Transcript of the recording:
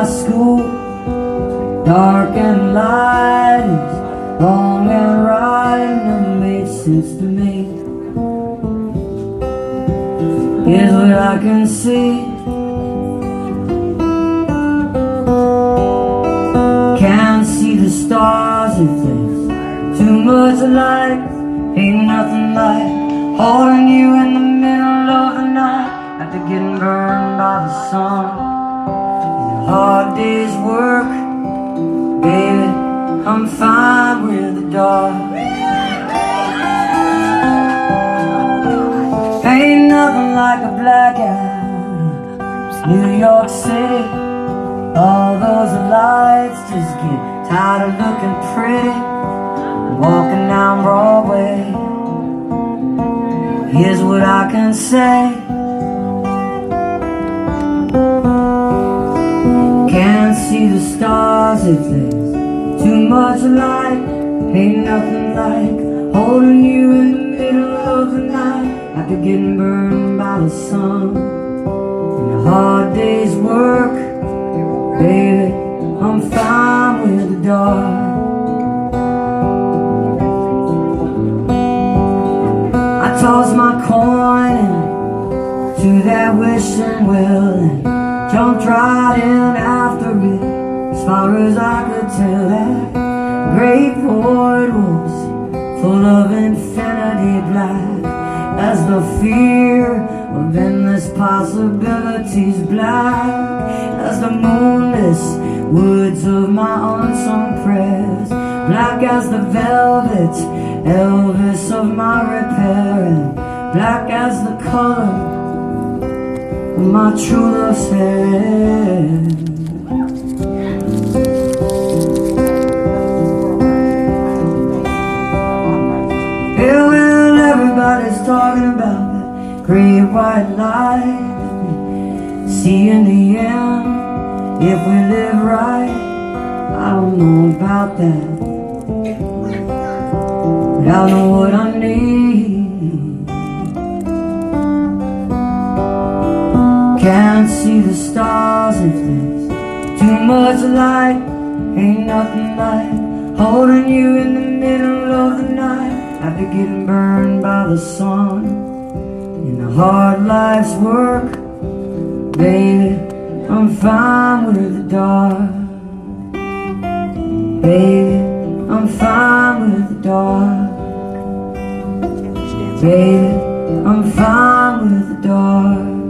high school, dark and light, is wrong and right, never made sense to me. Here's what I can see. Can't see the stars if there's too much light. Ain't nothing like holding you in the middle of the night after getting burned by the sun. In a hard day's work, baby, I'm fine with the dark. Ain't nothing like a blackout. New York City, all those lights just get tired of looking pretty. Walking down Broadway, here's what I can say. Can't see the stars if there's too much light. Ain't nothing like holding you in the middle of the night after getting burned by the sun. In a hard day's work, baby, I'm fine with the dark. I tossed my coin to that wishing well and jumped right in after it. As far as I could tell, that great void was full of infinity black, as the fear of endless possibilities black as the moonless woods of my unsung prayers, black as the velvet Elvis of my repair, and black as the color of my true love's hair. Yeah, well, everybody's talking about that great white light. See in the end, if we live right, I don't know about that, but I know what I need. Can't see the stars if there's too much light. Ain't nothing like holding you in the middle of the night after getting burned by the sun. In a hard life's work, baby, I'm fine with the dark. Baby, I'm fine with the dark. Baby, I'm fine with the dark.